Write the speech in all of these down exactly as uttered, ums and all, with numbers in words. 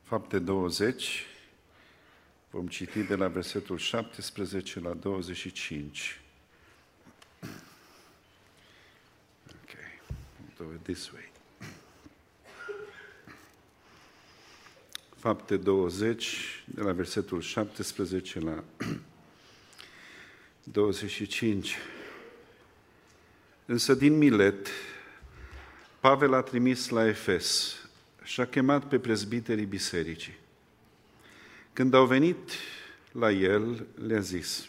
Fapte douăzeci, vom citi de la versetul șaptesprezece la douăzeci și cinci. Okay, I'll do it this way. Fapte douăzeci, de la versetul șaptesprezece la douăzeci și cinci. Însă din Milet, Pavel a trimis la Efes și a chemat pe prezbiterii bisericii. Când au venit la el, le-a zis: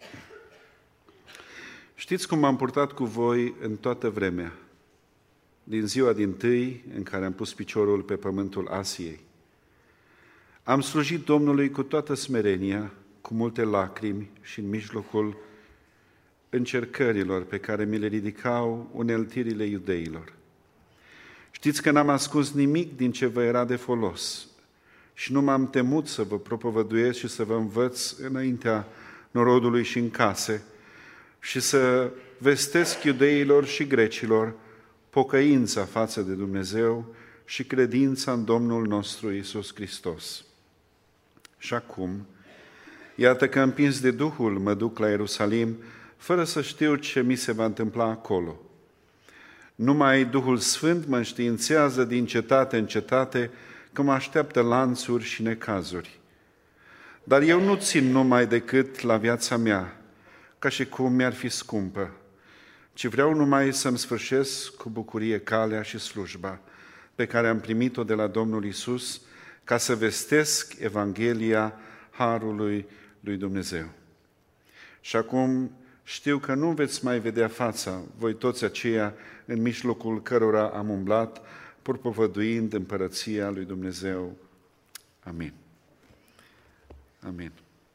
știți cum m-am purtat cu voi în toată vremea, din ziua dintâi în care am pus piciorul pe pământul Asiei. Am slujit Domnului cu toată smerenia, cu multe lacrimi și în mijlocul încercărilor pe care mi le ridicau uneltirile iudeilor. Știți că n-am ascuns nimic din ce vă era de folos și nu m-am temut să vă propovăduiesc și să vă învăț înaintea norodului și în case și să vestesc iudeilor și grecilor pocăința față de Dumnezeu și credința în Domnul nostru Iisus Hristos. Și acum, iată că împins de Duhul mă duc la Ierusalim, fără să știu ce mi se va întâmpla acolo. Numai Duhul Sfânt mă înștiințează din cetate în cetate că mă așteaptă lanțuri și necazuri. Dar eu nu țin numai decât la viața mea, ca și cum mi-ar fi scumpă, ci vreau numai să-mi sfârșesc cu bucurie calea și slujba pe care am primit-o de la Domnul Iisus, ca să vestesc Evanghelia Harului lui Dumnezeu. Și acum știu că nu veți mai vedea fața, voi toți aceia în mijlocul cărora am umblat, propovăduind împărăția lui Dumnezeu. Amin. Amin.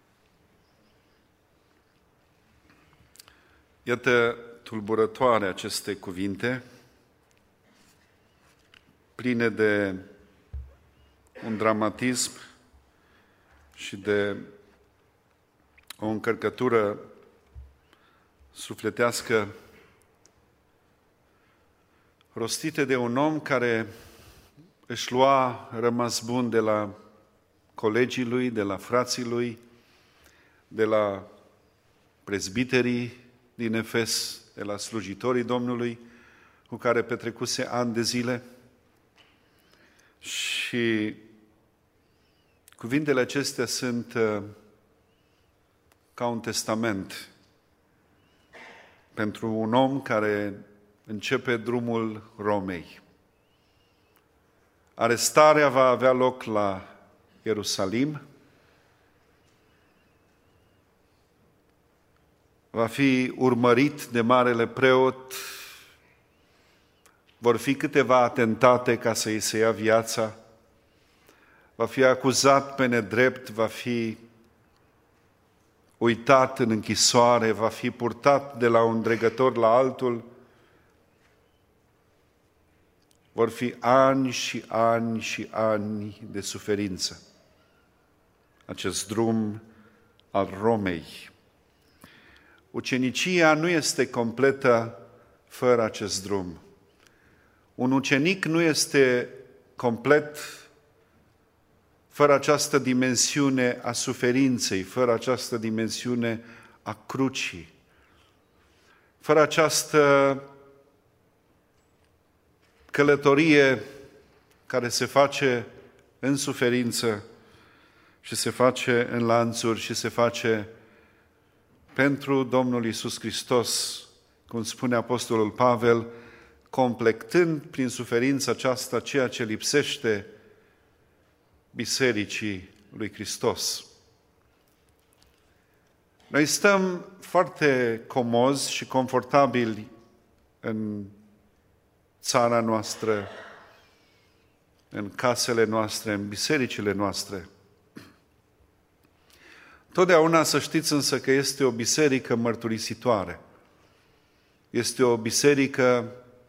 Iată tulburătoare aceste cuvinte, pline de un dramatism și de o încărcătură sufletească, rostite de un om care își lua rămas bun de la colegii lui, de la frații lui, de la prezbiterii din Efes, de la slujitorii Domnului, cu care petrecuse ani de zile. Și cuvintele acestea sunt ca un testament pentru un om care începe drumul Romei. Arestarea va avea loc la Ierusalim, va fi urmărit de marele preot, vor fi câteva atentate ca să îi se ia viața, va fi acuzat pe nedrept, va fi uitat în închisoare, va fi purtat de la un dregător la altul. Vor fi ani și ani și ani de suferință. Acest drum al Romei. Ucenicia nu este completă fără acest drum. Un ucenic nu este complet fără această dimensiune a suferinței, fără această dimensiune a crucii, fără această călătorie care se face în suferință și se face în lanțuri și se face pentru Domnul Iisus Hristos, cum spune Apostolul Pavel, completând prin suferința aceasta ceea ce lipsește Bisericii lui Hristos. Noi stăm foarte comozi și confortabili în țara noastră, în casele noastre, în bisericile noastre. Totdeauna să știți însă că este o biserică mărturisitoare. Este o biserică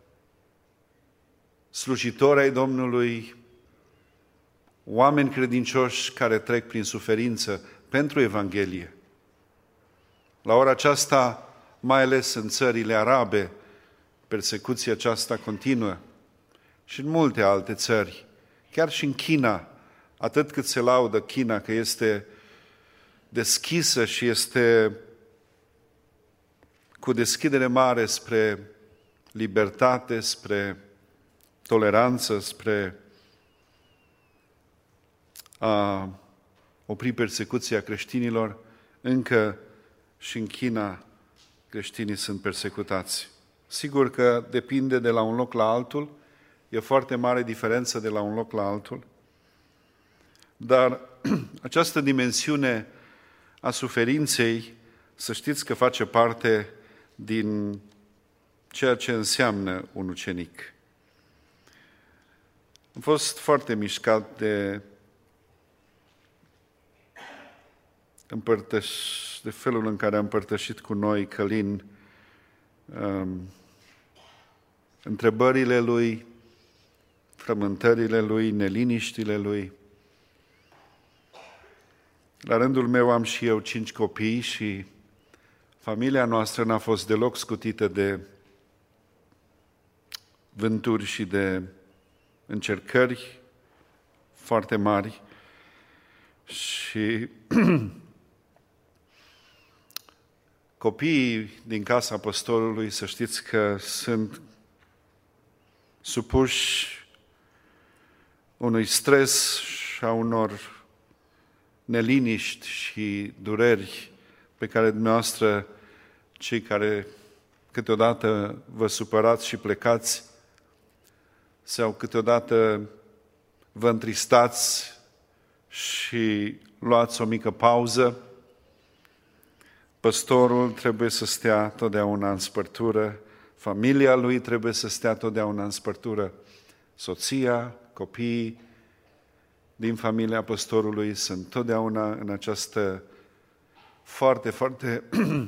slujitoare ai Domnului, oameni credincioși care trec prin suferință pentru Evanghelie. La ora aceasta, mai ales în țările arabe, persecuția aceasta continuă și în multe alte țări. Chiar și în China atât cât se laudă China că este deschisă și este cu deschidere mare spre libertate, spre toleranță, spre a opri persecuția creștinilor, încă și în China creștinii sunt persecutați. Sigur că depinde de la un loc la altul, e foarte mare diferență de la un loc la altul, dar această dimensiune a suferinței, să știți că face parte din ceea ce înseamnă un ucenic. Am fost foarte mișcat de împărtăș, de felul în care a împărtășit cu noi Călin um, întrebările lui, frământările lui, neliniștile lui. La rândul meu am și eu cinci copii și familia noastră n-a fost deloc scutită de vânturi și de încercări foarte mari și copiii din casa păstorului, să știți că sunt supuși unui stres și a unor neliniști și dureri pe care dumneavoastră, cei care câteodată vă supărați și plecați, sau câteodată vă întristați și luați o mică pauză, păstorul trebuie să stea totdeauna în spărtură, familia lui trebuie să stea totdeauna în spărtură, soția, copiii din familia păstorului sunt totdeauna în această foarte, foarte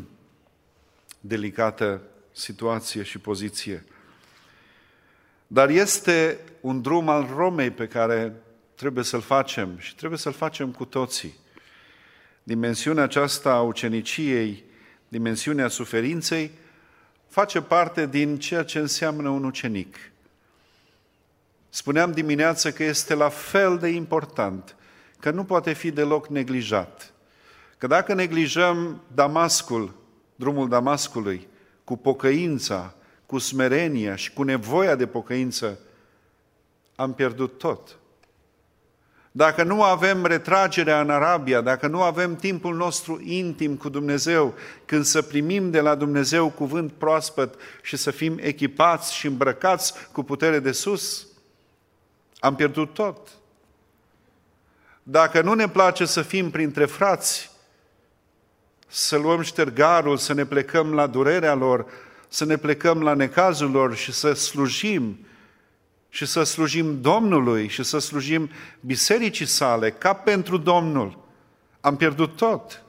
delicată situație și poziție. Dar este un drum al Romei pe care trebuie să-l facem și trebuie să-l facem cu toții. Dimensiunea aceasta a uceniciei, dimensiunea suferinței, face parte din ceea ce înseamnă un ucenic. Spuneam dimineață că este la fel de important, că nu poate fi deloc neglijat. Că dacă neglijăm Damascul, drumul Damascului, cu pocăința, cu smerenia și cu nevoia de pocăință, am pierdut tot. Dacă nu avem retragerea în Arabia, dacă nu avem timpul nostru intim cu Dumnezeu, când să primim de la Dumnezeu cuvânt proaspăt și să fim echipați și îmbrăcați cu putere de sus, am pierdut tot. Dacă nu ne place să fim printre frați, să luăm ștergarul, să ne plecăm la durerea lor, să ne plecăm la necazul lor și să slujim, și să slujim Domnului și să slujim bisericii sale ca pentru Domnul, am pierdut tot.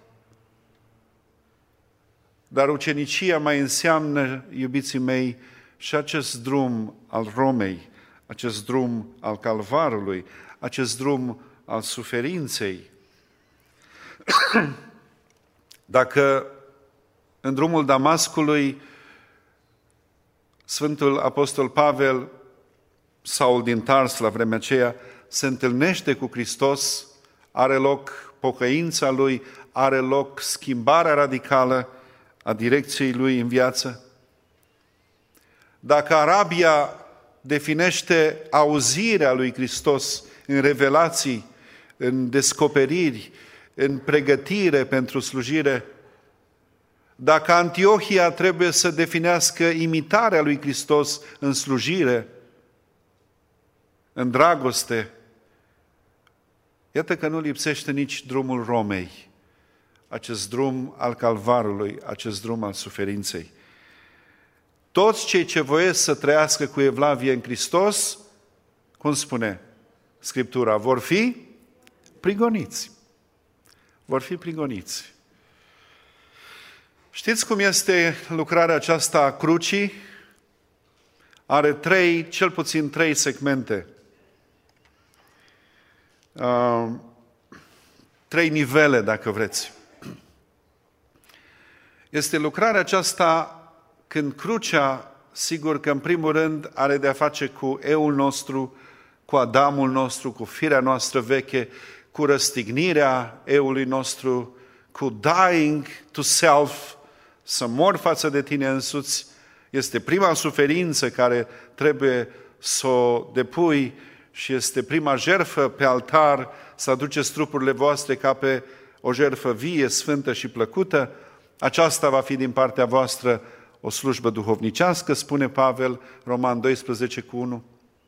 Dar ucenicia mai înseamnă, iubiții mei, și acest drum al Romei, acest drum al Calvarului, acest drum al suferinței. Dacă în drumul Damascului Sfântul Apostol Pavel, Saul din Tars la vremea aceea, se întâlnește cu Hristos, are loc pocăința lui, are loc schimbarea radicală a direcției lui în viață. Dacă Arabia definește auzirea lui Hristos în revelații, în descoperiri, în pregătire pentru slujire, dacă Antiohia trebuie să definească imitarea lui Hristos în slujire, în dragoste, iată că nu lipsește nici drumul Romei, acest drum al Calvarului, acest drum al suferinței. Toți cei ce voiesc să trăiască cu evlavie în Hristos, cum spune Scriptura, vor fi prigoniți. Vor fi prigoniți. Știți cum este lucrarea aceasta a crucii? Are trei, cel puțin trei segmente. Uh, trei nivele, dacă vreți. Este lucrarea aceasta când crucea, sigur că în primul rând are de-a face cu eul nostru, cu Adamul nostru, cu firea noastră veche, cu răstignirea eului nostru, cu dying to self, să mor față de tine însuți. Este prima suferință care trebuie să o depui și este prima jertfă pe altar, să aduceți trupurile voastre ca pe o jertfă vie, sfântă și plăcută. Aceasta va fi din partea voastră o slujbă duhovnicească, spune Pavel, Roman doisprezece cu unu.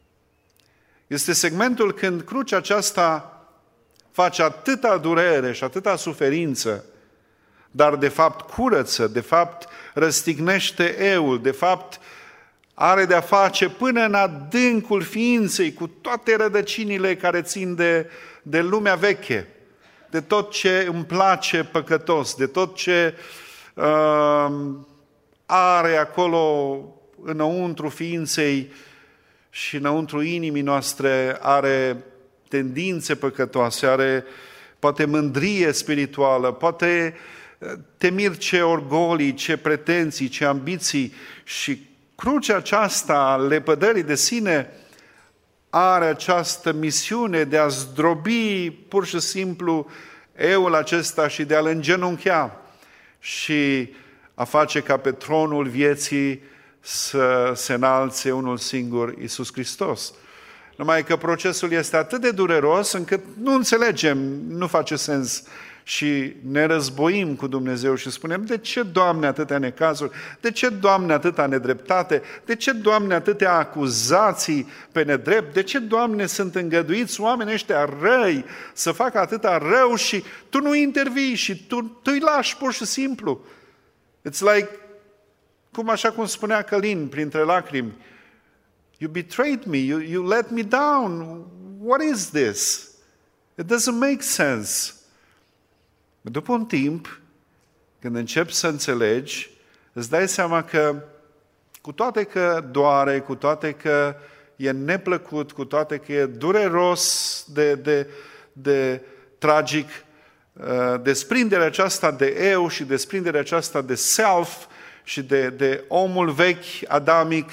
Este segmentul când crucea aceasta face atâta durere și atâta suferință, dar de fapt curăță, de fapt răstignește eul, de fapt are de-a face până în adâncul ființei cu toate rădăcinile care țin de, de lumea veche, de tot ce îmi place păcătos, de tot ce uh, are acolo înăuntru ființei și înăuntru inimii noastre, are tendințe păcătoase, are poate mândrie spirituală, poate temiri ce orgolii, ce pretenții, ce ambiții, și crucea aceasta a lepădării de sine are această misiune de a zdrobi pur și simplu eul acesta și de a-l îngenunchea și a face ca pe tronul vieții să se înalțe unul singur, Iisus Hristos. Numai că procesul este atât de dureros încât nu înțelegem, nu face sens și ne războim cu Dumnezeu și spunem: de ce, Doamne, atâtea necazuri? De ce, Doamne, atâta nedreptate? De ce, Doamne, atâtea acuzații pe nedrept? De ce, Doamne, sunt îngăduiți oamenii ăștia răi să facă atâta rău și Tu nu intervii și Tu, tu îi lași pur și simplu? It's like, cum așa cum spunea Călin printre lacrimi, you betrayed me, you, you let me down. What is this? It doesn't make sense. După un timp, când începi să înțelegi, îți dai seama că, cu toate că doare, cu toate că e neplăcut, cu toate că e dureros de, de, de tragic, desprinderea aceasta de eu și desprinderea aceasta de self și de, de omul vechi adamic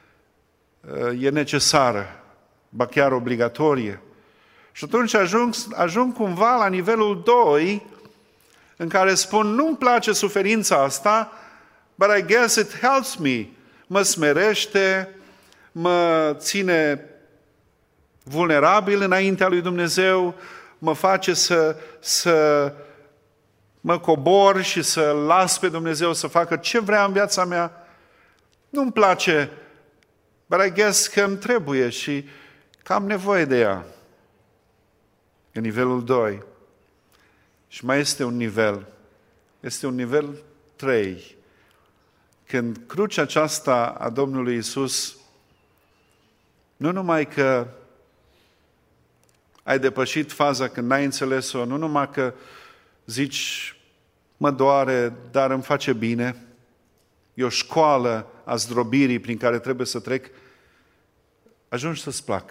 e necesară, ba chiar obligatorie. Și atunci ajung, ajung cumva la nivelul doi, în care spun: nu-mi place suferința asta, but I guess it helps me. Mă smerește, mă ține vulnerabil înaintea lui Dumnezeu, mă face să, să mă cobor și să las pe Dumnezeu să facă ce vrea în viața mea. Nu-mi place, but I guess că îmi trebuie și că am nevoie de ea. E nivelul doi. Și mai este un nivel. Este un nivel trei. Când crucea aceasta a Domnului Iisus, nu numai că ai depășit faza când n-ai înțeles-o, nu numai că zici: mă doare, dar îmi face bine, e o școală a zdrobirii prin care trebuie să trec, ajungi să-ți placă.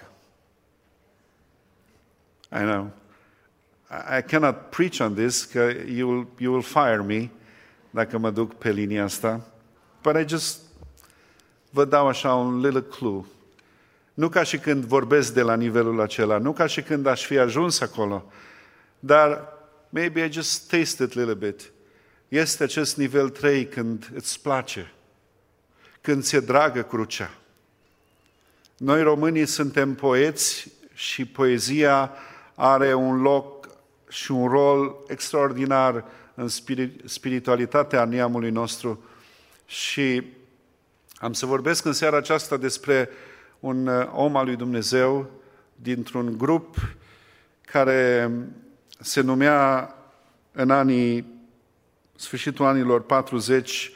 I know. I cannot preach on this, că you will, you will fire me dacă mă duc pe linia asta. But I just vă dau așa un little clue. Nu ca și când vorbesc de la nivelul acela, nu ca și când aș fi ajuns acolo, dar maybe I just taste it a little bit. Este acest nivel trei când îți place, când ți-e dragă crucea. Noi românii suntem poeți și poezia are un loc și un rol extraordinar în spiritualitatea neamului nostru. Și am să vorbesc în seara aceasta despre un om al lui Dumnezeu dintr-un grup care se numea în anii, sfârșitul anilor patruzeci,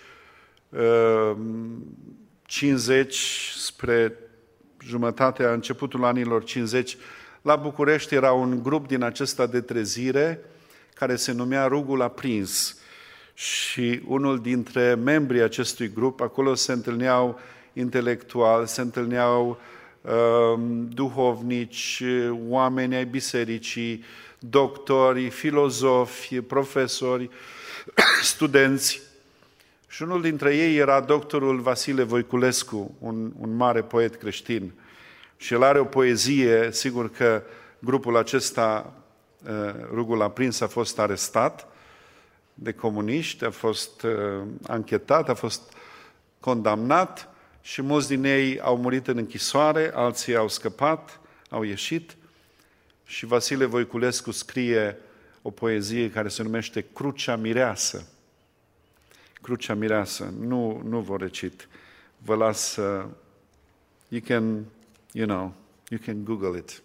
cincizeci, spre jumătatea, începutul anilor cincizeci, la București era un grup din acesta de trezire care se numea Rugul Aprins. Și unul dintre membrii acestui grup, acolo se întâlneau intelectuali, se întâlneau uh, duhovnici, oameni ai bisericii, doctori, filozofi, profesori, studenți. Și unul dintre ei era doctorul Vasile Voiculescu, un, un mare poet creștin. Și el are o poezie, sigur că grupul acesta, Rugul Aprins, a fost arestat de comuniști, a fost anchetat, a fost condamnat și mulți din ei au murit în închisoare, alții au scăpat, au ieșit și Vasile Voiculescu scrie o poezie care se numește Crucea Mireasă. Crucea Mireasă. Nu, nu vă recit. Vă las, uh, you can, you know, you can Google it.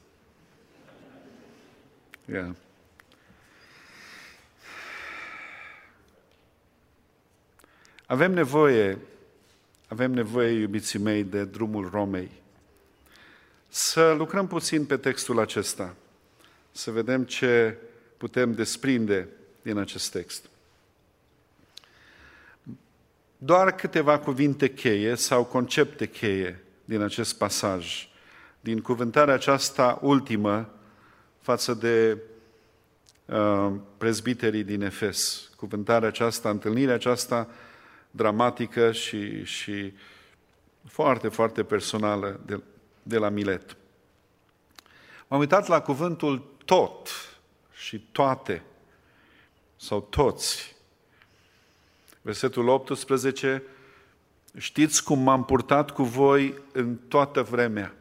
Yeah. Avem nevoie, avem nevoie, iubiții mei, de drumul Romei. Să lucrăm puțin pe textul acesta, să vedem ce putem desprinde din acest text. Doar câteva cuvinte cheie sau concepte cheie din acest pasaj, din cuvântarea aceasta ultimă față de uh, prezbiterii din Efes. Cuvântarea aceasta, întâlnirea aceasta dramatică și, și foarte, foarte personală de, de la Milet. M-am uitat la cuvântul tot și toate sau toți. Versetul optsprezece, știți cum m-am purtat cu voi în toată vremea.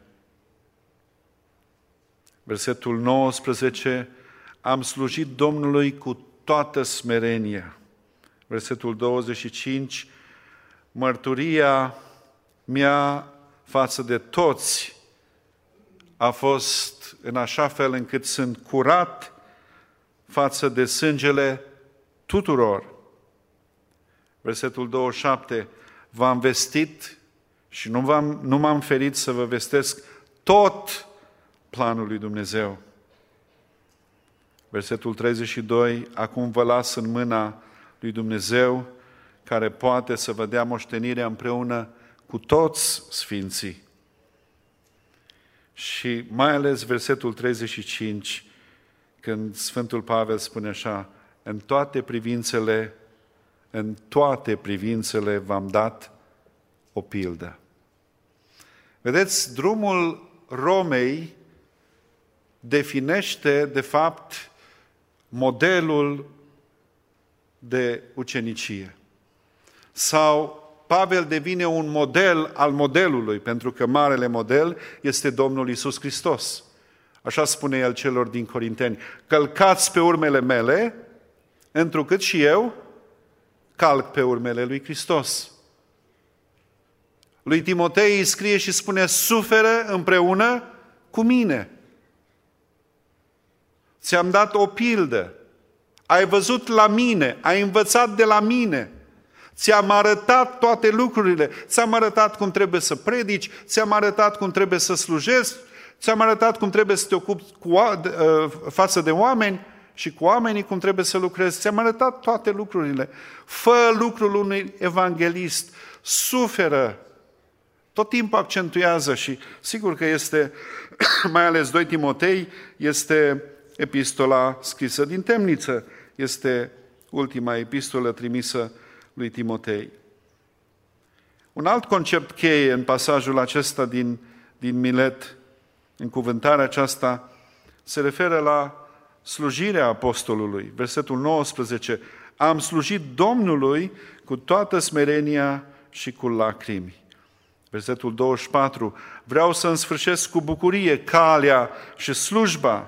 Versetul nouăsprezece, am slujit Domnului cu toată smerenia. Versetul douăzeci și cinci, mărturia mea față de toți a fost în așa fel încât sunt curat față de sângele tuturor. Versetul douăzeci și șapte, v-am vestit și nu, v-am, nu m-am ferit să vă vestesc tot planul lui Dumnezeu. Versetul treizeci și doi, acum vă las în mâna lui Dumnezeu, care poate să vă dea moștenirea împreună cu toți sfinții. Și mai ales versetul treizeci și cinci, când Sfântul Pavel spune așa, în toate privințele, în toate privințele v-am dat o pildă. Vedeți, drumul Romei definește, de fapt, modelul de ucenicie. Sau Pavel devine un model al modelului, pentru că marele model este Domnul Iisus Hristos. Așa spune el celor din Corinteni, călcați pe urmele mele, întrucât și eu calc pe urmele lui Hristos. Lui Timotei îi scrie și spune, suferă împreună cu mine. Ți-am dat o pildă, ai văzut la mine, ai învățat de la mine, ți-am arătat toate lucrurile, ți-am arătat cum trebuie să predici, ți-am arătat cum trebuie să slujești, ți-am arătat cum trebuie să te ocupi cu, față de oameni și cu oamenii cum trebuie să lucrezi, ți-am arătat toate lucrurile. Fă lucrul unui evanghelist, suferă, tot timpul accentuează și sigur că este, mai ales doi Timotei, este epistola scrisă din temniță, este ultima epistolă trimisă lui Timotei. Un alt concept cheie în pasajul acesta din, din Milet, în cuvântarea aceasta, se referă la slujirea apostolului. Versetul nouăsprezece, am slujit Domnului cu toată smerenia și cu lacrimi. Versetul douăzeci și patru, vreau să însfârșesc cu bucurie calea și slujba.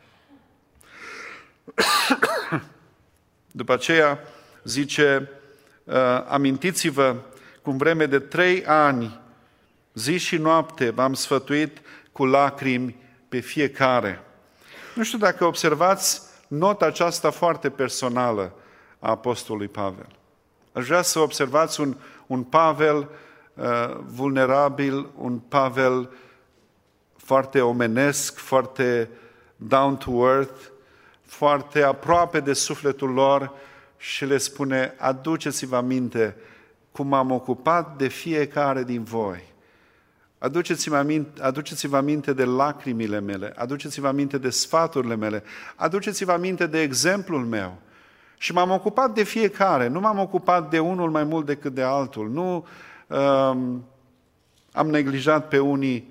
După aceea zice, amintiți-vă cum vreme de trei ani, zi și noapte, v-am sfătuit cu lacrimi pe fiecare. Nu știu dacă observați nota aceasta foarte personală a apostolului Pavel. Aș vrea să observați un, un Pavel uh, vulnerabil, un Pavel foarte omenesc, foarte down to earth, foarte aproape de sufletul lor și le spune, aduceți-vă aminte cum m-am ocupat de fiecare din voi. Aduceți-vă aminte, aduceți-vă aminte de lacrimile mele, aduceți-vă aminte de sfaturile mele, aduceți-vă aminte de exemplul meu. Și m-am ocupat de fiecare, nu m-am ocupat de unul mai mult decât de altul, nu um, am neglijat pe unii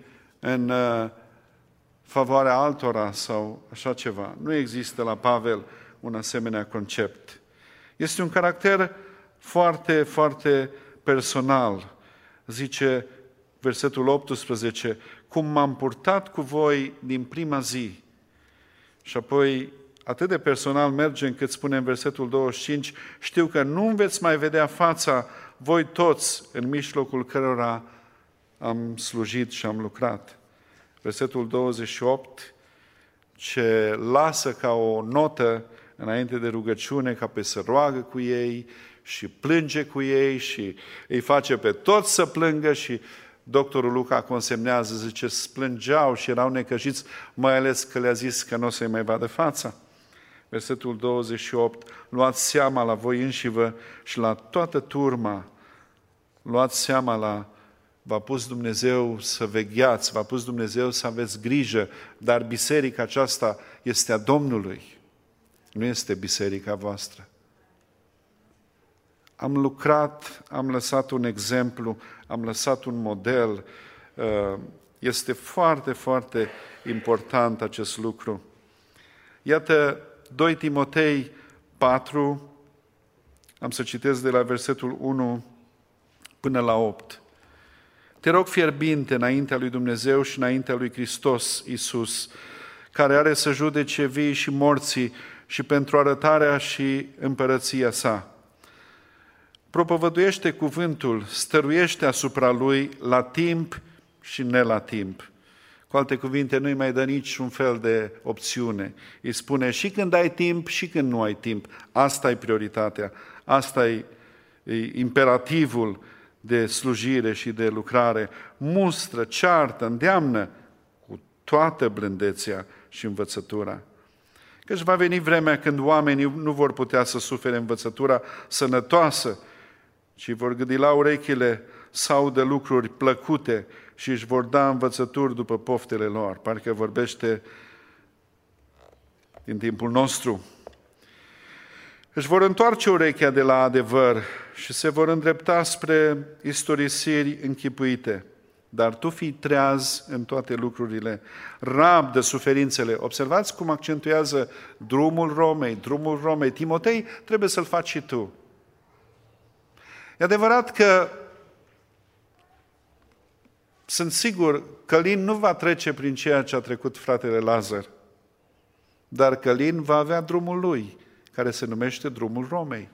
în favoarea altora sau așa ceva. Nu există la Pavel un asemenea concept. Este un caracter foarte, foarte personal. Zice versetul optsprezece, cum m-am purtat cu voi din prima zi. Și apoi atât de personal merge încât spune în versetul douăzeci și cinci, știu că nu veți mai vedea fața voi toți în mijlocul cărora am slujit și am lucrat. Versetul douăzeci și opt, ce lasă ca o notă înainte de rugăciune, ca pe să roagă cu ei și plânge cu ei și îi face pe toți să plângă și doctorul Luca consemnează, zice, plângeau și erau necăjiți, mai ales că le-a zis că nu o să-i mai vadă fața. Versetul douăzeci și opt, luați seama la voi înșivă și la toată turma, luați seama la, v-a pus Dumnezeu să vegheați, v-a pus Dumnezeu să aveți grijă, dar biserica aceasta este a Domnului, nu este biserica voastră. Am lucrat, am lăsat un exemplu, am lăsat un model. Este foarte, foarte important acest lucru. Iată, doi Timotei patru, am să citesc de la versetul unu până la opt. Te rog fierbinte înaintea lui Dumnezeu și înaintea lui Hristos Iisus, care are să judece vii și morții și pentru arătarea și împărăția sa. Propovăduiește cuvântul, stăruiește asupra lui la timp și ne la timp. Cu alte cuvinte, nu-i mai dă niciun fel de opțiune. Îi spune și când ai timp și când nu ai timp. Asta e prioritatea, asta e, e imperativul de slujire și de lucrare. Mustră, ceartă, îndeamnă cu toată blândețea și învățătura. Căci va veni vremea când oamenii nu vor putea să sufere învățătura sănătoasă, ci vor gâdi la urechile sau de lucruri plăcute și își vor da învățături după poftele lor. Parcă vorbește din timpul nostru. Își vor întoarce urechea de la adevăr și se vor îndrepta spre istorisiri închipuite. Dar tu fii treaz în toate lucrurile, rabdă suferințele. Observați cum accentuează drumul Romei, drumul Romei. Timotei, trebuie să-l faci și tu. E adevărat că sunt sigur, Călin nu va trece prin ceea ce a trecut fratele Lazar, dar Călin va avea drumul lui, care se numește drumul Romei.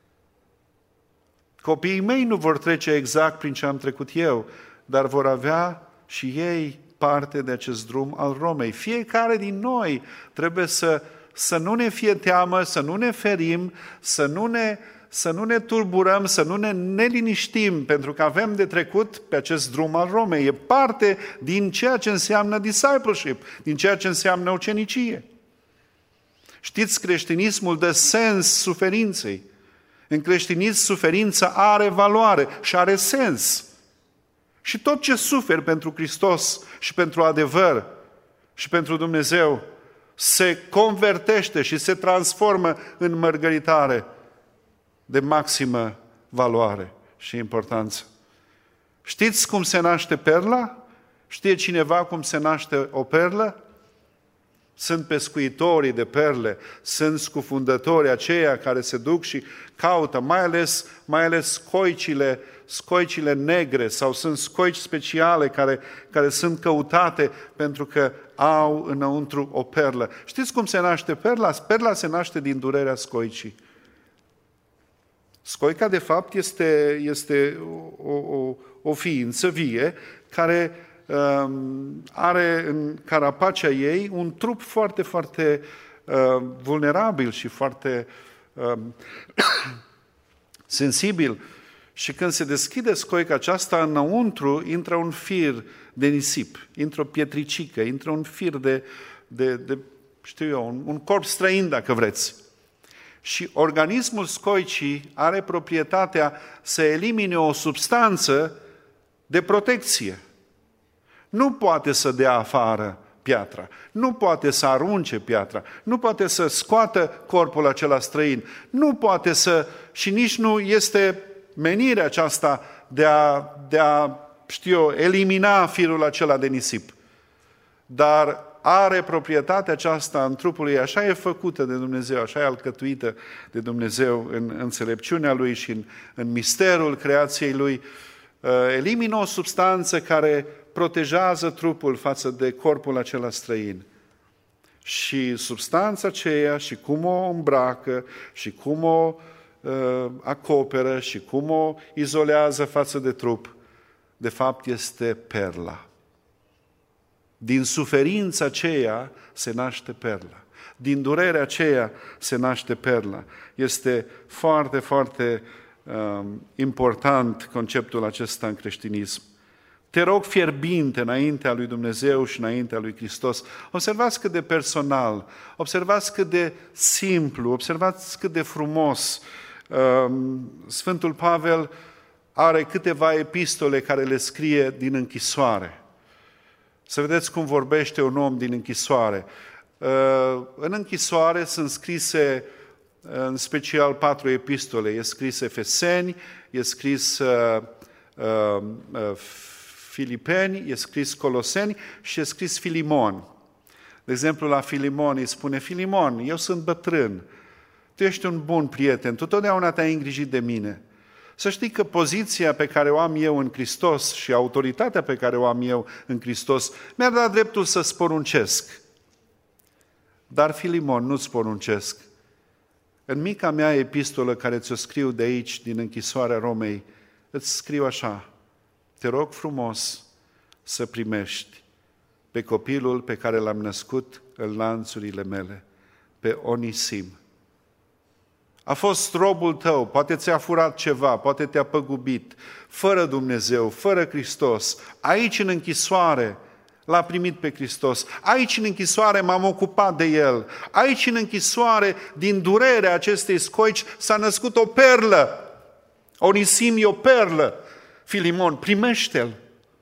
Copiii mei nu vor trece exact prin ce am trecut eu, dar vor avea și ei parte de acest drum al Romei. Fiecare din noi trebuie să, să nu ne fie teamă, să nu ne ferim, să nu ne, să nu ne tulburăm, să nu ne neliniștim, pentru că avem de trecut pe acest drum al Romei. E parte din ceea ce înseamnă discipleship, din ceea ce înseamnă ucenicie. Știți, creștinismul dă sens suferinței. În creștinism, suferința are valoare și are sens. Și tot ce suferi pentru Hristos și pentru adevăr și pentru Dumnezeu se convertește și se transformă în mărgăritare de maximă valoare și importanță. Știți cum se naște perla? Știe cineva cum se naște o perlă? Sunt pescuitorii de perle, sunt scufundătorii aceia care se duc și caută, mai ales, mai ales scoicile, scoicile negre sau sunt scoici speciale care, care sunt căutate pentru că au înăuntru o perlă. Știți cum se naște perla? Perla se naște din durerea scoicii. Scoica, de fapt, este, este o, o, o ființă vie care are în carapacea ei un trup foarte, foarte uh, vulnerabil și foarte uh, sensibil. Și când se deschide scoica aceasta, înăuntru intră un fir de nisip, intră o pietricică, intră un fir de, de, de știu eu, un, un corp străin, dacă vreți. Și organismul scoicii are proprietatea să elimine o substanță de protecție. Nu poate să dea afară piatra, nu poate să arunce piatra, nu poate să scoată corpul acela străin, nu poate să, și nici nu este menirea aceasta de a, de a știu eu, elimina firul acela de nisip. dar are proprietatea aceasta în trupul ei, așa e făcută de Dumnezeu, așa e alcătuită de Dumnezeu în înțelepciunea Lui și în, în misterul creației Lui, elimină o substanță care protejează trupul față de corpul acela străin. Și substanța aceea și cum o îmbracă și cum o uh, acoperă și cum o izolează față de trup, de fapt este perla. Din suferința aceea se naște perla. Din durerea aceea se naște perla. Este foarte, foarte uh, important conceptul acesta în creștinism. Te rog fierbinte înaintea lui Dumnezeu și înaintea lui Hristos. Observați cât de personal, observați cât de simplu, observați cât de frumos. Sfântul Pavel are câteva epistole care le scrie din închisoare. Să vedeți cum vorbește un om din închisoare. În închisoare sunt scrise în special patru epistole. E scris Efeseni, e scris uh, uh, Filipeni, e scris Coloseni și e scris Filimon. De exemplu, la Filimon îi spune: Filimon, eu sunt bătrân, tu ești un bun prieten, tu totdeauna te-ai îngrijit de mine. Să știi că poziția pe care o am eu în Hristos și autoritatea pe care o am eu în Hristos mi-a dat dreptul să-ți poruncesc. Dar, Filimon, nu-ți poruncesc. În mica mea epistolă care ți-o scriu de aici, din închisoarea Romei, îți scriu așa: te rog frumos să primești pe copilul pe care l-am născut în lanțurile mele, pe Onisim. A fost robul tău, poate ți-a furat ceva, poate te-a păgubit, fără Dumnezeu, fără Hristos. Aici în închisoare l-a primit pe Hristos. Aici în închisoare m-am ocupat de el. Aici în închisoare, din durerea acestei scoici, s-a născut o perlă. Onisim e o perlă. Filimon, primește-l.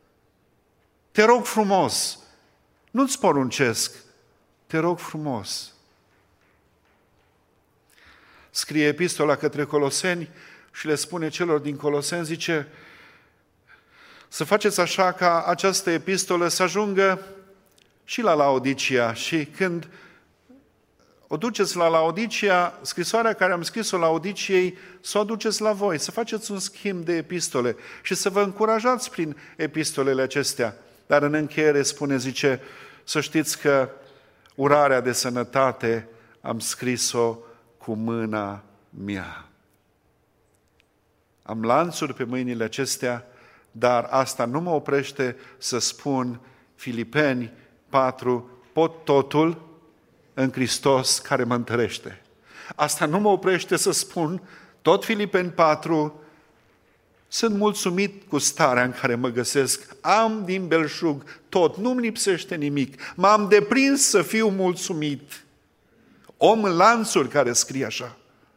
Te rog frumos. Nu-ți poruncesc. Te rog frumos. Scrie epistola către Coloseni și le spune celor din Coloseni, zice: să faceți așa ca această epistolă să ajungă și la Laodicia. Și când o duceți la Laodicia, scrisoarea care am scris-o Laodiciei, să o aduceți la voi, să faceți un schimb de epistole și să vă încurajați prin epistolele acestea. Dar în încheiere spune, zice, să știți că urarea de sănătate am scris-o cu mâna mea. Am lanțuri pe mâinile acestea, dar asta nu mă oprește să spun, Filipeni patru, pot totul în Hristos care mă întărește. Asta nu mă oprește să spun, tot Filipeni patru, sunt mulțumit cu starea în care mă găsesc, am din belșug tot, nu-mi lipsește nimic, m-am deprins să fiu mulțumit. Om în lanțuri care scrie așa.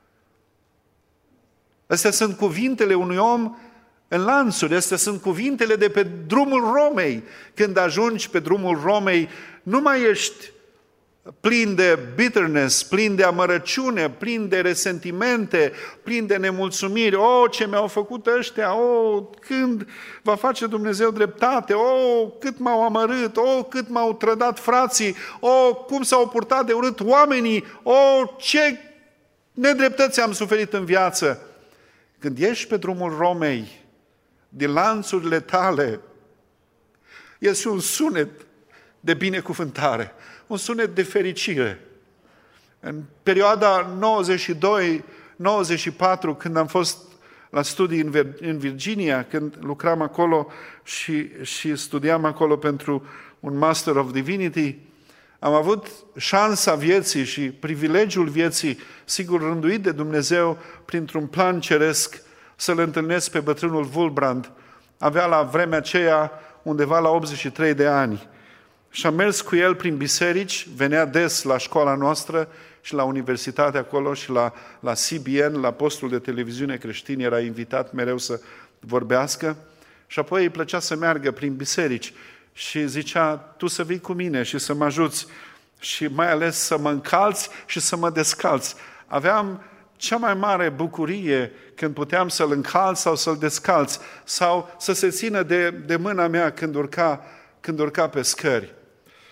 Astea sunt cuvintele unui om în lanțuri, astea sunt cuvintele de pe drumul Romei. Când ajungi pe drumul Romei, nu mai ești plin de bitterness, plin de amărăciune, plin de resentimente, plin de nemulțumiri. O, ce mi-au făcut ăștia, o, când va face Dumnezeu dreptate, o, cât m-au amărât, o, cât m-au trădat frații, o, cum s-au purtat de urât oamenii, o, ce nedreptăți am suferit în viață. Când ești pe drumul Romei, din lanțurile tale, este un sunet de binecuvântare, un sunet de fericire. În perioada nouăzeci și doi nouăzeci și patru, când am fost la studii în Virginia, când lucram acolo și, și studiam acolo pentru un Master of Divinity, am avut șansa vieții și privilegiul vieții, sigur rânduit de Dumnezeu, printr-un plan ceresc, să-l întâlnesc pe bătrânul Wulbrand. Avea la vremea aceea undeva la optzeci și trei de ani. Și am mers cu el prin biserici, venea des la școala noastră și la universitate acolo și la, la C B N, la postul de televiziune creștin, era invitat mereu să vorbească. Și apoi îi plăcea să meargă prin biserici și zicea, tu să vii cu mine și să mă ajuți și mai ales să mă încalți și să mă descalți. Aveam cea mai mare bucurie când puteam să-l încalț sau să-l descalț sau să se țină de, de mâna mea când urca, când urca pe scări.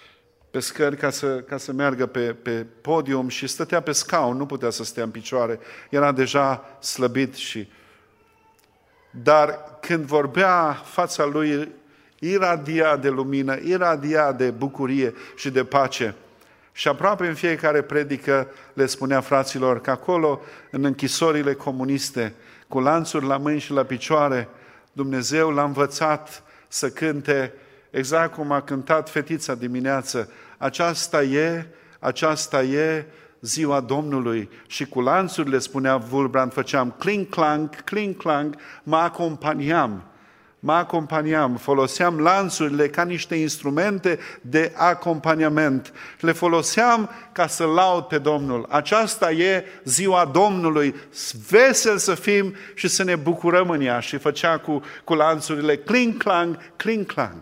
pe scări ca să, ca să meargă pe, pe podium și stătea pe scaun, nu putea să stea în picioare, era deja slăbit și... Dar când vorbea, fața lui iradia de lumină, iradia de bucurie și de pace. Și aproape în fiecare predică le spunea fraților că acolo, în închisorile comuniste, cu lanțuri la mâini și la picioare, Dumnezeu l-a învățat să cânte exact cum a cântat fetița dimineață. Aceasta e, aceasta e ziua Domnului. Și cu lanțurile, spunea Wurmbrand, făceam cling-clang, cling-clang, mă acompaniam. Mă acompaniam, foloseam lanțurile ca niște instrumente de acompaniament. Le foloseam ca să laud pe Domnul. Aceasta e ziua Domnului, vesel să fim și să ne bucurăm în ea. Și făcea cu, cu lanțurile cling-clang, cling-clang.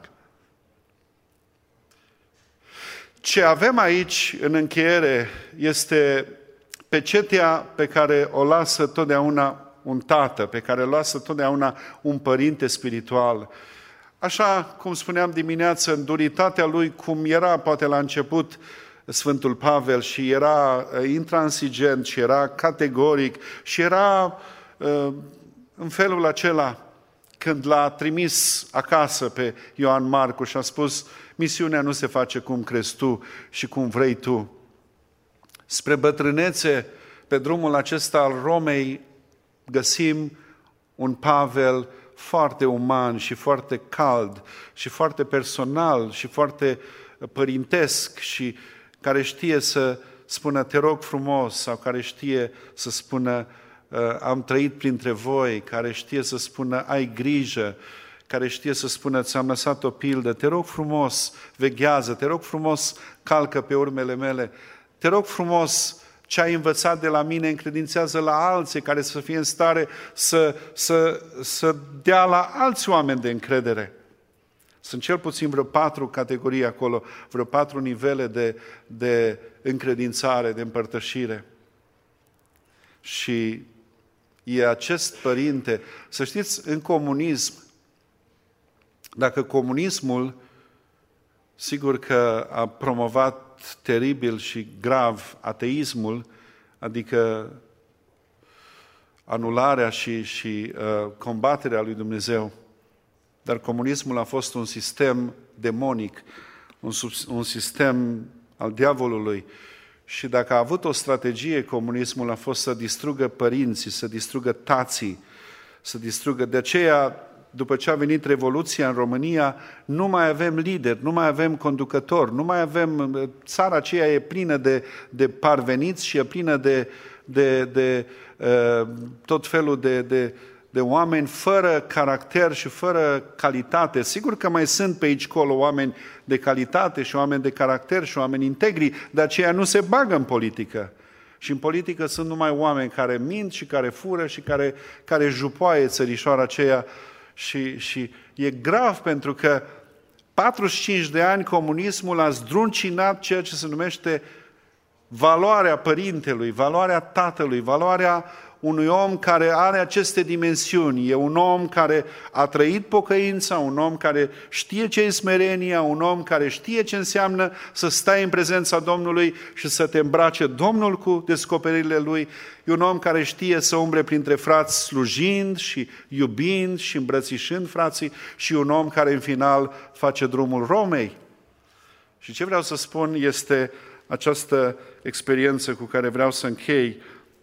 Ce avem aici, în încheiere, este pecetea pe care o lasă totdeauna un tată, pe care îl lasă totdeauna un părinte spiritual. Așa cum spuneam dimineață, în duritatea lui, cum era poate la început Sfântul Pavel și era intransigent și era categoric și era în felul acela când l-a trimis acasă pe Ioan Marcu și a spus: misiunea nu se face cum crezi tu și cum vrei tu. Spre bătrânețe, pe drumul acesta al Romei, găsim un Pavel foarte uman și foarte cald și foarte personal și foarte părintesc și care știe să spună te rog frumos, sau care știe să spună am trăit printre voi, care știe să spună ai grijă, care știe să spună ți-am lăsat o pildă, te rog frumos veghează, te rog frumos calcă pe urmele mele, te rog frumos ce ai învățat de la mine încredințează la alții care să fie în stare să, să, să dea la alți oameni de încredere. Sunt cel puțin vreo patru categorii acolo, vreo patru nivele de, de încredințare, de împărtășire. Și e acest părinte, să știți, în comunism, dacă comunismul, sigur că a promovat teribil și grav ateismul, adică anularea și, și uh, combaterea lui Dumnezeu, dar comunismul a fost un sistem demonic, un, un sistem al diavolului. Și dacă a avut o strategie, comunismul a fost să distrugă părinții, să distrugă tații, să distrugă. De aceea, după ce a venit Revoluția în România, nu mai avem lideri, nu mai avem conducători, nu mai avem... Țara aceea e plină de, de parveniți și e plină de, de, de uh, tot felul de, de, de oameni fără caracter și fără calitate. Sigur că mai sunt pe aici colo oameni de calitate și oameni de caracter și oameni integri, dar aceia nu se bagă în politică. Și în politică sunt numai oameni care mint și care fură și care, care jupoaie țărișoara aceea. Și, și e grav pentru că patruzeci și cinci de ani comunismul a zdruncinat ceea ce se numește valoarea părintelui, valoarea tatălui, valoarea unui om care are aceste dimensiuni. E un om care a trăit pocăința, un om care știe ce e smerenia, un om care știe ce înseamnă să stai în prezența Domnului și să te îmbrace Domnul cu descoperirile Lui. E un om care știe să umble printre frați slujind și iubind și îmbrățișând frații și un om care în final face drumul Romei. Și ce vreau să spun este această experiență cu care vreau să închei.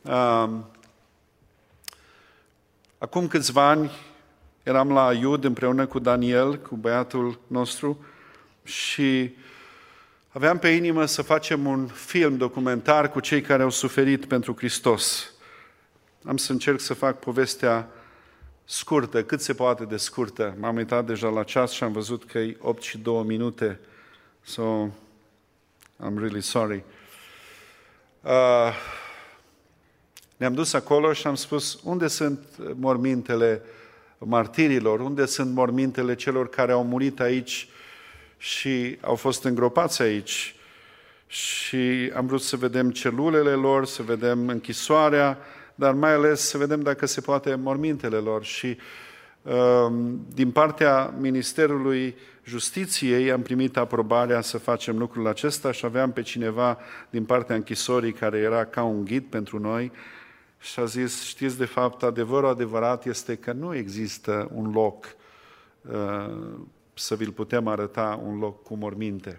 Acum câțiva ani eram la Iud împreună cu Daniel, cu băiatul nostru, și aveam pe inimă să facem un film documentar cu cei care au suferit pentru Hristos. Am să încerc să fac povestea scurtă, cât se poate de scurtă. M-am uitat deja la ceas și am văzut că e opt și două minute. So, I'm really sorry. Uh, Ne-am dus acolo și am spus, unde sunt mormintele martirilor, unde sunt mormintele celor care au murit aici și au fost îngropați aici. Și am vrut să vedem celulele lor, să vedem închisoarea, dar mai ales să vedem dacă se poate mormintele lor. Și din partea Ministerului Justiției am primit aprobarea să facem lucrul acesta și aveam pe cineva din partea închisorii care era ca un ghid pentru noi și a zis, știți, de fapt, adevărul adevărat este că nu există un loc uh, să vi-l putem arăta, un loc cu morminte.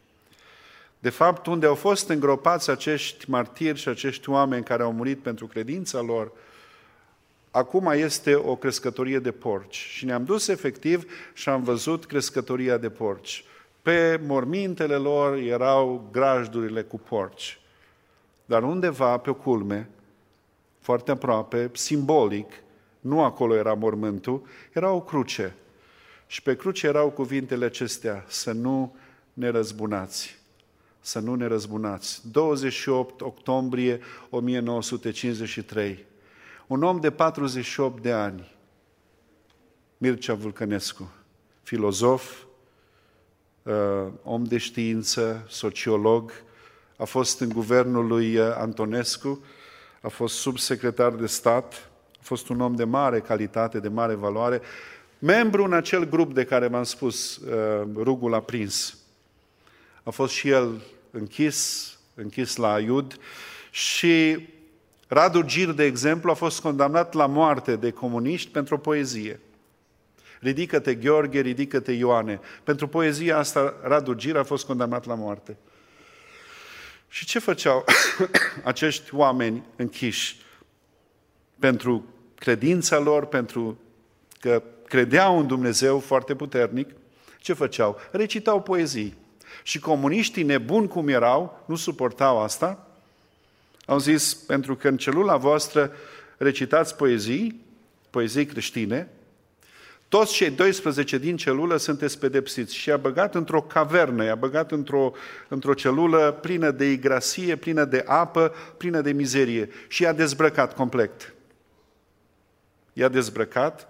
De fapt, unde au fost îngropați acești martiri și acești oameni care au murit pentru credința lor, acum este o crescătorie de porci. Și ne-am dus efectiv și am văzut crescătoria de porci. Pe mormintele lor erau grajdurile cu porci. Dar undeva pe o culme, foarte aproape, simbolic, nu acolo era mormântul, era o cruce. Și pe cruce erau cuvintele acestea, să nu ne răzbunați. Să nu ne răzbunați. douăzeci și opt octombrie o mie nouă sute cincizeci și trei. Un om de patruzeci și opt de ani, Mircea Vulcănescu, filozof, om de știință, sociolog, a fost în guvernul lui Antonescu, a fost subsecretar de stat, a fost un om de mare calitate, de mare valoare, membru în acel grup de care v-am spus, Rugul Aprins. A fost și el închis, închis la Aiud și Radu Gir, de exemplu, a fost condamnat la moarte de comuniști pentru o poezie. Ridică-te, Gheorghe, ridică-te, Ioane. Pentru poezia asta, Radu Gir a fost condamnat la moarte. Și ce făceau acești oameni închiși? Pentru credința lor, pentru că credeau în Dumnezeu foarte puternic, ce făceau? Recitau poezii. Și comuniștii nebuni cum erau, nu suportau asta, au zis, pentru că în celula voastră recitați poezii, poezii creștine, toți cei doisprezece din celulă sunteți pedepsiți. Și i-a băgat într-o cavernă, i-a băgat într-o, într-o celulă plină de igrasie, plină de apă, plină de mizerie. Și i-a dezbrăcat complet. I-a dezbrăcat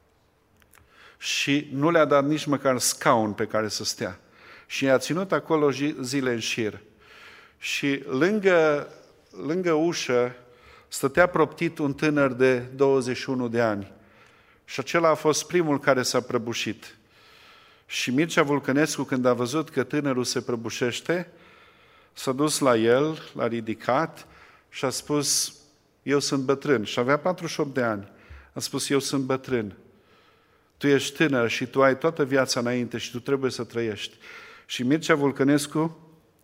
și nu le-a dat nici măcar scaun pe care să stea. Și i-a ținut acolo zile în șir. Și lângă, lângă ușă stătea proptit un tânăr de douăzeci și unu de ani. Și acela a fost primul care s-a prăbușit. Și Mircea Vulcănescu, când a văzut că tânărul se prăbușește, s-a dus la el, l-a ridicat și a spus, eu sunt bătrân. Și avea patruzeci și opt de ani. A spus, eu sunt bătrân. Tu ești tânăr și tu ai toată viața înainte și tu trebuie să trăiești. Și Mircea Vulcănescu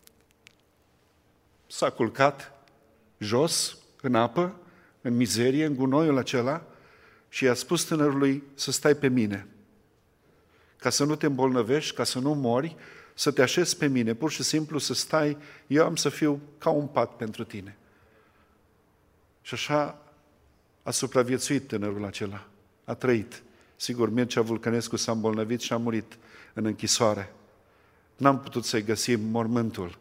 s-a culcat jos, în apă, în mizerie, în gunoiul acela și i-a spus tânărului să stai pe mine. Ca să nu te îmbolnăvești, ca să nu mori, să te așezi pe mine, pur și simplu să stai, eu am să fiu ca un pat pentru tine. Și așa a supraviețuit tânărul acela, a trăit. Sigur, Mircea Vulcănescu s-a îmbolnăvit și a murit în închisoare. N-am putut să-i găsim mormântul.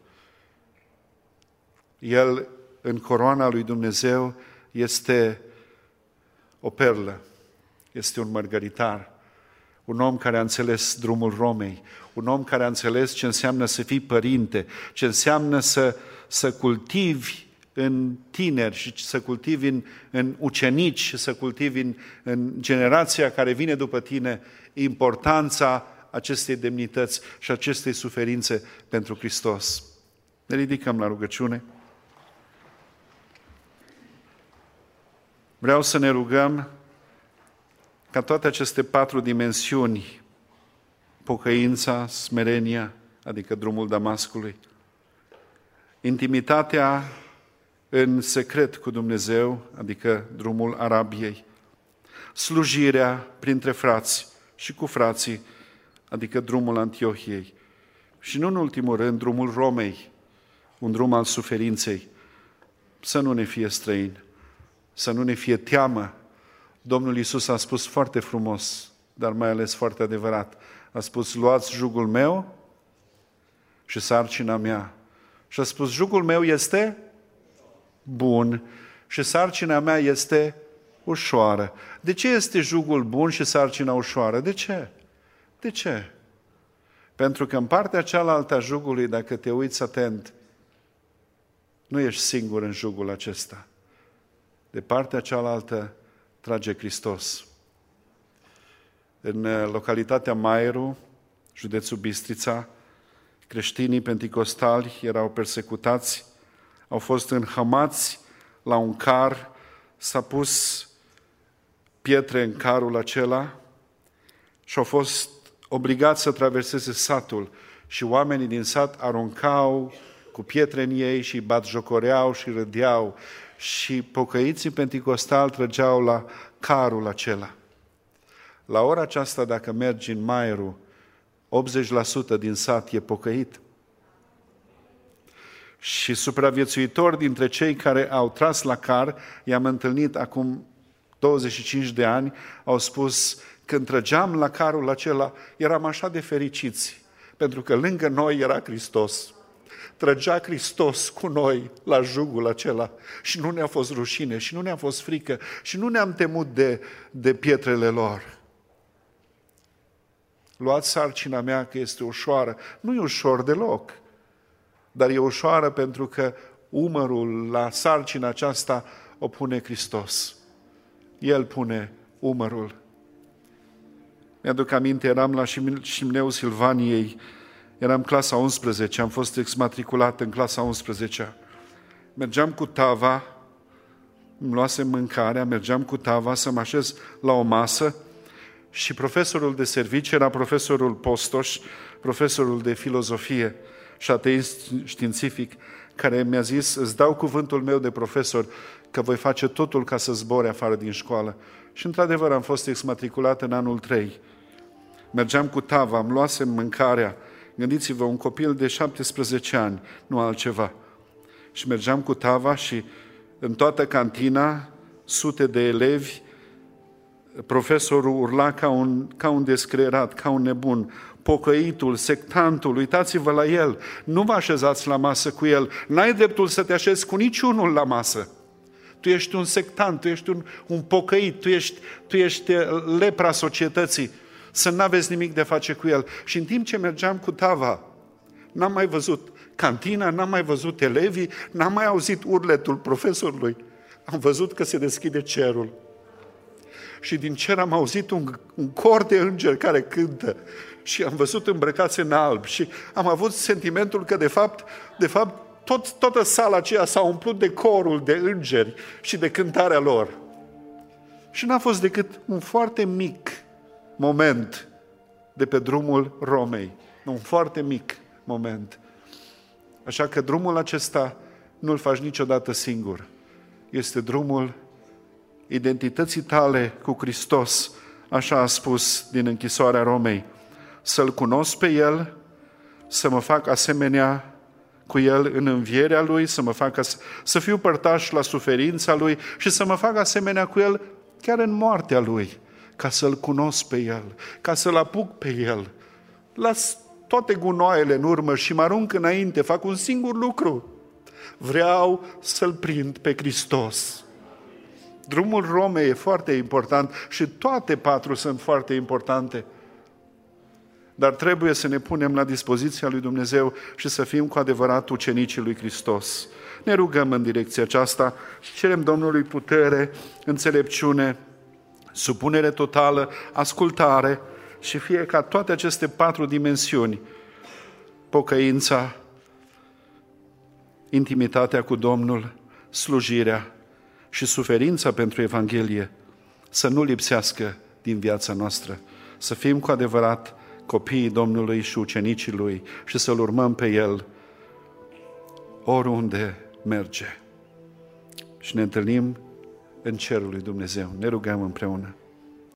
El, în coroana lui Dumnezeu, este o perlă, este un mărgăritar, un om care a înțeles drumul Romei, un om care a înțeles ce înseamnă să fii părinte, ce înseamnă să, să cultivi în tineri și să cultivi în, în ucenici și să cultivi în, în generația care vine după tine importanța acestei demnități și acestei suferințe pentru Hristos. Ne ridicăm la rugăciune. Vreau să ne rugăm ca toate aceste patru dimensiuni, pocăința, smerenia, adică drumul Damascului, intimitatea în secret cu Dumnezeu, adică drumul Arabiei, slujirea printre frați și cu frații, adică drumul Antiohiei, și nu în ultimul rând drumul Romei, un drum al suferinței, să nu ne fie străin, să nu ne fie teamă. Domnul Iisus a spus foarte frumos, dar mai ales foarte adevărat, a spus, luați jugul meu și sarcina mea. Și a spus, jugul meu este bun și sarcina mea este ușoară. De ce este jugul bun și sarcina ușoară? De ce? De ce? Pentru că în partea cealaltă a jugului, dacă te uiți atent, nu ești singur în jugul acesta. De partea cealaltă trage Hristos. În localitatea Maeru, județul Bistrița, creștinii penticostali erau persecutați, au fost înhămați la un car, s-a pus pietre în carul acela și au fost obligați să traverseze satul și oamenii din sat aruncau cu pietre în ei și batjocoreau și râdeau și pocăiții penticostali trăgeau la carul acela. La ora aceasta, dacă mergi în Maieru, optzeci la sută din sat e pocăit. Și supraviețuitori dintre cei care au tras la car, i-am întâlnit acum douăzeci și cinci de ani, au spus, când trăgeam la carul acela, eram așa de fericiți, pentru că lângă noi era Hristos. Trăgea Hristos cu noi la jugul acela și nu ne-a fost rușine și nu ne-a fost frică și nu ne-am temut de, de pietrele lor. Luați sarcina mea că este ușoară. Nu e ușor deloc, dar e ușoară pentru că umărul la sarcina aceasta o pune Hristos. El pune umărul. Mi-aduc aminte, eram la Șimneu Silvaniei, eram clasa a unsprezecea, am fost exmatriculat în clasa a unsprezecea. Mergeam cu tava, îmi luasem mâncarea, mergeam cu tava să mă așez la o masă și profesorul de serviciu era profesorul Postoș, profesorul de filozofie și ateist științific, care mi-a zis, îți dau cuvântul meu de profesor că voi face totul ca să zbori afară din școală. Și într-adevăr am fost exmatriculat în anul trei. Mergeam cu tava, îmi luasem mâncarea. Gândiți-vă, un copil de șaptesprezece ani, nu altceva. Și mergeam cu tava și în toată cantina, sute de elevi, profesorul urla ca un, ca un descreierat, ca un nebun. Pocăitul, sectantul, uitați-vă la el, nu vă așezați la masă cu el, n-ai dreptul să te așezi cu niciunul la masă. Tu ești un sectant, tu ești un, un pocăit, tu ești, tu ești lepra societății, să n-aveți nimic de face cu el. Și în timp ce mergeam cu tava, n-am mai văzut cantina, n-am mai văzut elevii, n-am mai auzit urletul profesorului. Am văzut că se deschide cerul. Și din cer am auzit un, un cor de îngeri care cântă și am văzut îmbrăcați în alb și am avut sentimentul că de fapt, de fapt tot, toată sala aceea s-a umplut de corul de îngeri și de cântarea lor. Și n-a fost decât un foarte mic moment de pe drumul Romei. Un foarte mic moment. Așa că drumul acesta nu-l faci niciodată singur. Este drumul identității tale cu Hristos, așa a spus din închisoarea Romei. Să-L cunosc pe El, să mă fac asemenea cu El în învierea Lui, să mă fac as- să fiu părtaș la suferința Lui și să mă fac asemenea cu El chiar în moartea Lui, ca să-L cunosc pe El, ca să-L apuc pe El. Las toate gunoaiele în urmă și mă arunc înainte, fac un singur lucru. Vreau să-L prind pe Hristos. Drumul Romei e foarte important și toate patru sunt foarte importante. Dar trebuie să ne punem la dispoziția lui Dumnezeu și să fim cu adevărat ucenicii lui Hristos. Ne rugăm în direcția aceasta și cerem Domnului putere, înțelepciune, supunere totală, ascultare și fie ca toate aceste patru dimensiuni, pocăința, intimitatea cu Domnul, slujirea și suferința pentru Evanghelie, să nu lipsească din viața noastră, să fim cu adevărat copiii Domnului și ucenicii Lui și să-L urmăm pe El oriunde merge. Și ne întâlnim în cerul lui Dumnezeu. Ne rugăm împreună.